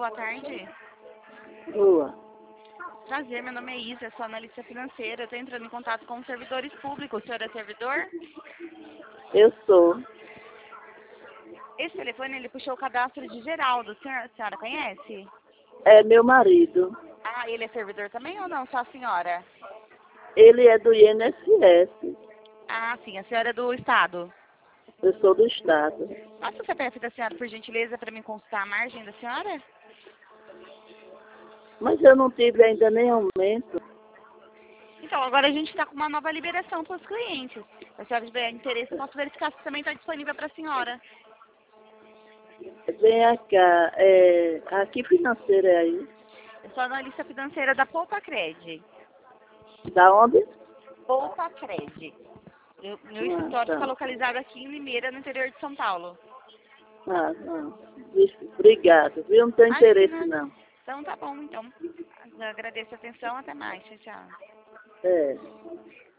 boa tarde. Boa. Prazer, meu nome é Isa, sou analista financeira. Eu estou entrando em contato com os servidores públicos. O senhor é servidor? Eu sou. Esse telefone, ele puxou o cadastro de Geraldo. A senhora conhece? É meu marido. Ah, ele é servidor também ou não? Só a senhora? Ele é do INSS. Ah, sim, a senhora é do Estado. Eu sou do Estado. Passa o CPF da senhora, por gentileza, para me consultar a margem da senhora? Mas eu não tive ainda nem aumento. Então, agora a gente está com uma nova liberação para os clientes. Se a senhora tiver interesse, posso verificar se também está disponível para a senhora. Vem cá. A que financeira é aí? Eu sou analista financeira da Poupa Cred. Da onde? Poupa Cred. Meu escritório fica Tá. localizado aqui em Limeira, no interior de São Paulo. Não. Obrigado, viu? Não tenho interesse, Imagina. não. Então tá bom, então. Eu agradeço a atenção, até mais. Tchau, tchau. É.